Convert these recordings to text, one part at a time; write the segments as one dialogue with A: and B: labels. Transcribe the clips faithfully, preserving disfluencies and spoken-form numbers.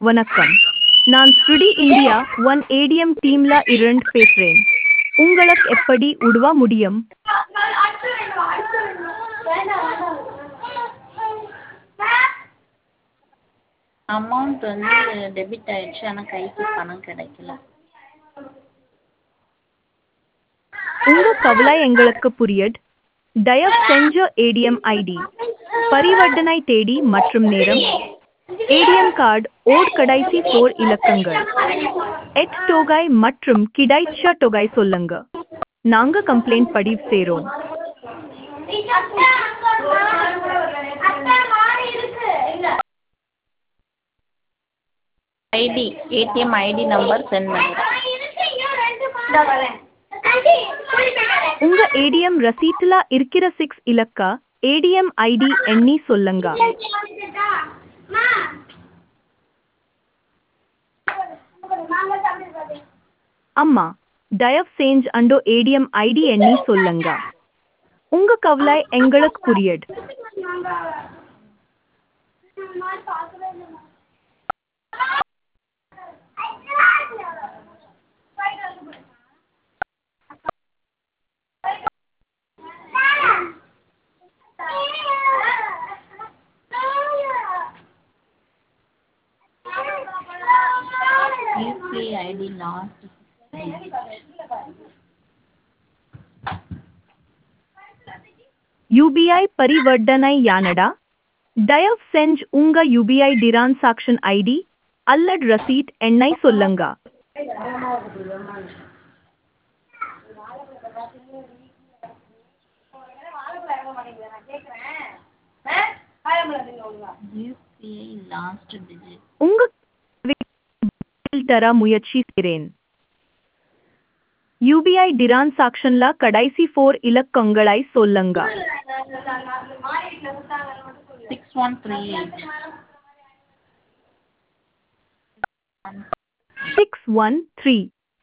A: வணக்கம். நான் ஸ்ருடி India one ATM டீம்ல இருந்து பேசுறேன். உங்களுக்கு எப்படி உதவ முடியும்?
B: அமௌண்ட் வந்து டெபிட் ஆயிடுச்சு, ஆனால் கைக்கு பணம் கிடைக்கல.
A: உங்க கவலை எங்களுக்கு புரியுது. தயவு செஞ்சு ஏடிஎம் ஐடி, பரிவர்த்தனை தேதி மற்றும் நேரம், ஏடிஎம் கார்டு ஓட் கடைசி போர் இலக்கங்கள், எட் தொகை மற்றும் கிடைச்ச தொகை சொல்லுங்க. நாங்க கம்ப்ளைண்ட் பதிவு செய்றோம்.
B: ID ATM ID number sent பண்ணுறேன்.
A: உங்க ஏடிஎம் ரசீட்ல இருக்கிற சிக்ஸ் இலக்க ஏடிஎம் ஐடி எண்ணி சொல்லுங்க. அம்மா, தயவு செஞ்சு அந்த ஏடிஎம் ஐடி எண்ணி சொல்லுங்க. உங்க கவலை எங்களுக்கு புரியுது.
B: யூபிஐ ஐடி லாஸ்ட்
A: யூபிஐ பரிவர்த்தனை யானடா? தயவு செஞ்சு உங்க யூபிஐ டிரான்சாக்ஷன் ஐடி அல்லது ரசீட் எண்ணை சொல்லுங்க.
B: யூபிஐ லாஸ்ட் டிஜிட்
A: உங்க தர முயற்சி செய்றேன். யூபிஐ டிரான்சாக்ஷன்ல கடைசி ஃபோர் இலக்கங்களை சொல்லுங்க.
B: Six one three eight
A: six one three.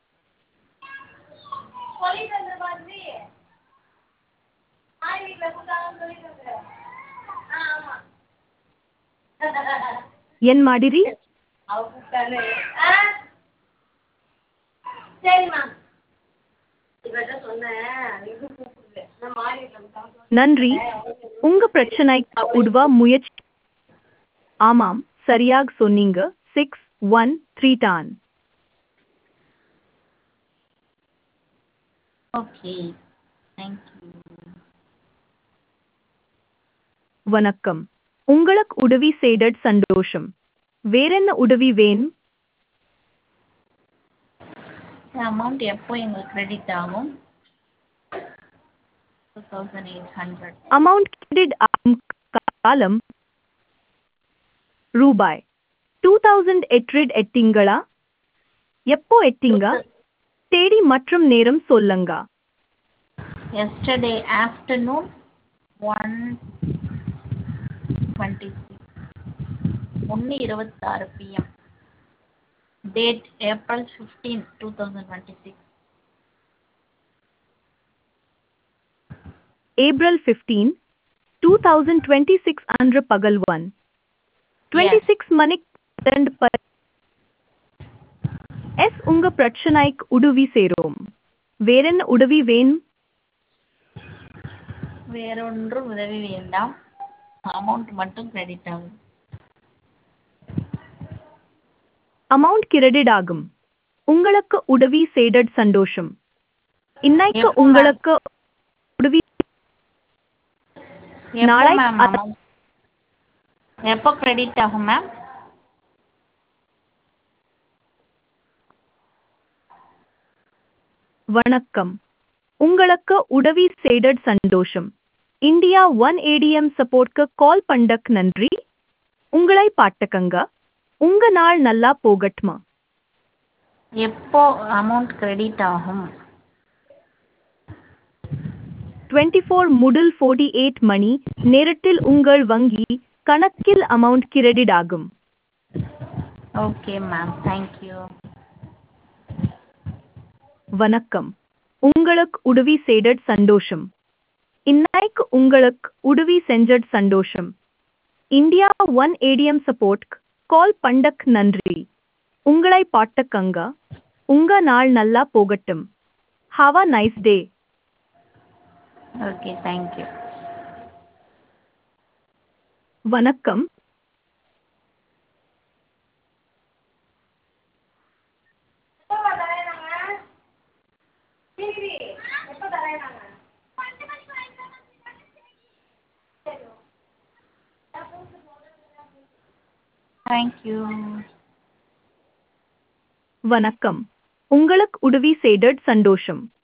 A: என் மாதிரி நன்றி. உங்க பிரச்சனைக்கு உதவ முயற்சி. ஆமாம், சரியாக சொன்னீங்க. சிக்ஸ் ஒன் த்ரீ தான்.
B: Okay, thank you.
A: வணக்கம். உங்களுக்கு உதவி செய்தது சந்தோஷம். வேறென்ன உதவி வேணும்?
B: அமௌண்ட் எப்போ எங்களுக்கு கிரெடிட் ஆகும்? Two thousand eight hundred.
A: Amount credit ஆகும் காலம் ரூபாய் டூ தௌசண்ட் எட்ரிட் எட்டிங்களா? எப்போ எட்டிங்க? தேதி மற்றும் நேரம் சொல்லுங்க.
B: எஸ்டர்டே ஆஃப்டர்நூன் ஒன் டுவெண்ட்டி ஒன்று இருபத்தாறு PM. Date April fifteen two thousand twenty six.
A: April fifteen two thousand twenty six அன்று பகல் ஒன் டுவெண்ட்டி சிக்ஸ் மணிக்கு ரெண்டு ப எஸ் உங்க பிரச்சனைக்கு உதவி செய்றோம். வேறென்ன உதவி வேணும்?
B: வேறொன்றும் உதவி வேண்டாம், அமௌண்ட் மட்டும் கிரெடிட் ஆகும்.
A: அமௌண்ட் கிரெடிட் ஆகும். உங்களுக்கு உதவி செய்தது சந்தோஷம். இன்னைக்கு
B: எப்போ
A: உங்களுக்கு உதவி
B: எப்போ
A: நாளை
B: மேம்
A: அத-
B: அமௌண்ட் எப்போ கிரெடிட் ஆகும் மேம்?
A: வணக்கம். உங்களுக்கு உதவி செய்தது சந்தோஷம். இந்தியா ஒன் ஏடிஎம் சப்போர்ட்க்கு கால் பண்ணக்கு நன்றி. உங்களை பாட்டுக்கங்க. உங்க நாள் நல்லா போகட்டுமா.
B: எப்போ அமௌண்ட் கிரெடிட் ஆகும்?
A: டுவெண்ட்டி ஃபோர் முதல் ஃபோர்ட்டி எயிட் மணி நேரத்தில் உங்கள் வங்கி கணக்கில் அமௌண்ட் கிரெடிட் ஆகும்.
B: Okay ma'am, thank you.
A: வணக்கம். உங்களுக்கு உதவி செய்தது சந்தோஷம். இன்னைக்கு உங்களுக்கு உதவி செஞ்சது சந்தோஷம். India one ATM support call பண்டக் நன்றி. உங்களை பாட்டக்கங்க. உங்க நாள் நல்லா போகட்டும். Have a nice day.
B: Okay, thank you.
A: வணக்கம்.
B: தேங்க்யூ.
A: வணக்கம். உங்களுக்கு உதவி செய்தது சந்தோஷம்.